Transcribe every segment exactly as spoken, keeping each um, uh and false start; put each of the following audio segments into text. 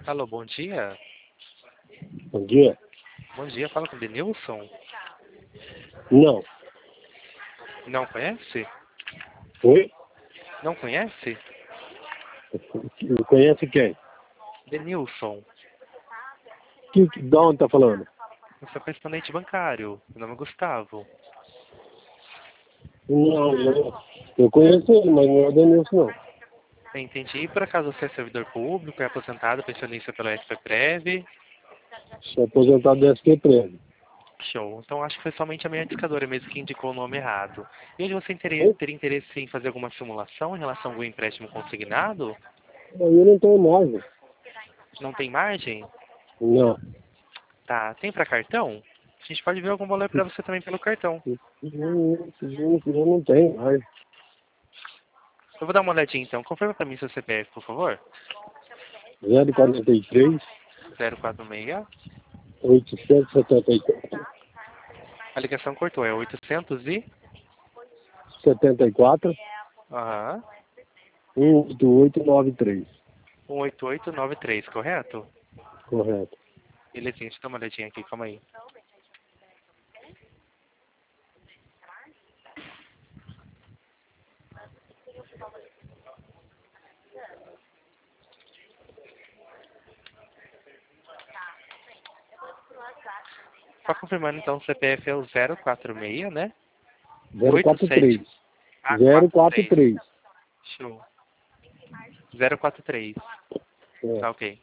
Alô, bom dia. Bom dia. Bom dia, fala com o Denilson. Não. Não conhece? Oi? Não conhece? Conhece quem? Denilson. Que, que, de onde tá falando? Eu sou correspondente bancário. Meu nome é Gustavo. Não, não. Eu conheço ele, mas não é o Denilson, não. Entendi. E por acaso você é servidor público, é aposentado, pensionista pela S P Prev? Sou aposentado do S P Prev. Show. Então acho que foi somente a minha indicadora mesmo que indicou o nome errado. E hoje você teria, Oi? teria interesse em fazer alguma simulação em relação ao empréstimo consignado? Eu não tenho mais. Não tem margem? Não. Tá. Tem para cartão? A gente pode ver algum valor para você também pelo cartão. Eu, eu, eu, eu não tenho mais. Eu vou dar uma olhadinha então. Confirma para mim seu C P F, por favor. zero quarenta e três, zero quatro seis. oitocentos e setenta e quatro, A ligação cortou. É oitocentos e... setenta e quatro, Aham. cento e oitenta e oito, noventa e três. um oito oito nove três, correto? Correto. Belezinha, deixa eu dar uma olhadinha aqui, calma aí. Só confirmando então, o C P F é o zero quatro seis, né? zero quatro três. Ah, zero quatro quatro três. três. Show. zero quatro três. É. Tá ok.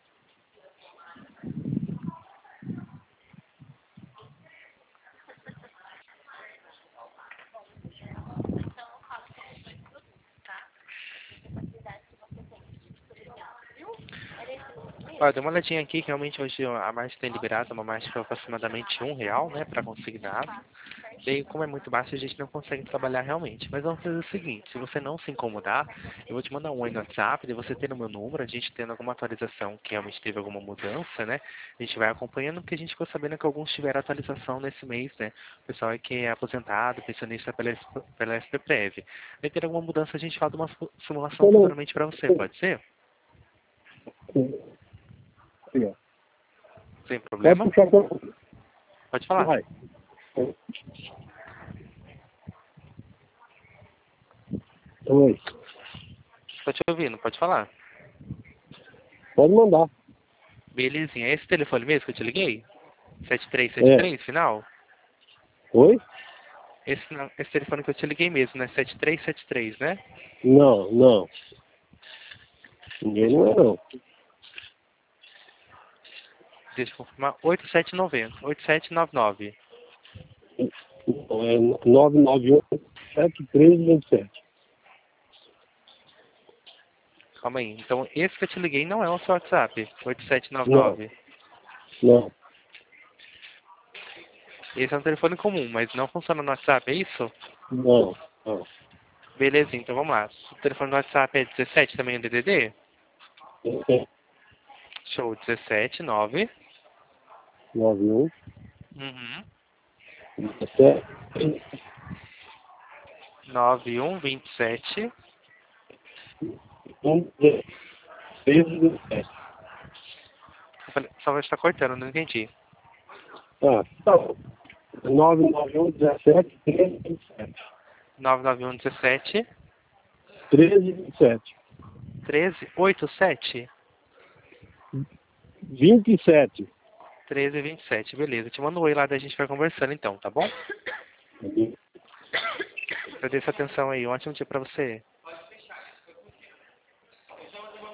Olha, dei uma olhadinha aqui, que realmente hoje a margem tem liberado uma margem de aproximadamente um real, né, para consignado. Daí, como é muito baixo, a gente não consegue trabalhar realmente. Mas vamos fazer o seguinte, se você não se incomodar, eu vou te mandar um oi no WhatsApp, daí você tendo meu número, a gente tendo alguma atualização que realmente teve alguma mudança, né, a gente vai acompanhando, porque a gente ficou sabendo que alguns tiveram atualização nesse mês, né, o pessoal é que é aposentado, pensionista pela, pela S P Prev. Daí ter alguma mudança, a gente fala de uma simulação Então, futuramente para você, pode ser? não. Sem Pode problema? puxar pra... Pode falar. Vai. Oi. Tô te ouvindo, pode falar. Pode mandar. Belezinha, é esse telefone mesmo que eu te liguei? sete três sete É. três, final? Oi? Esse, não- esse telefone que eu te liguei mesmo, né? sete três sete três, né? Não, não. Ninguém Deixa não é, eu, não. deixa eu confirmar. oito sete nove zero, oito sete nove nove. Não, é nove nove um, sete três dois sete. Calma aí. Então, esse que eu te liguei não é o seu WhatsApp. oito sete nove Não, nove. não, Esse é um telefone comum, mas não funciona no WhatsApp, é isso? não, não. Beleza, então vamos lá. O telefone do WhatsApp é dezessete também, o D D D? É Show, dezessete nove. nove um, Uhum. sete, nove um dois sete. um, três dois sete. Eu falei, só vai estar cortando, não entendi. Ah, tá bom. nove nove um, dezessete, treze, vinte e sete. nove nove um dezessete. treze, vinte e sete. treze oitenta e sete. vinte e sete. treze vinte e sete, beleza. Te mando um oi lá, daí a gente vai conversando então, tá bom? Agradeço a atenção aí, um ótimo dia pra você.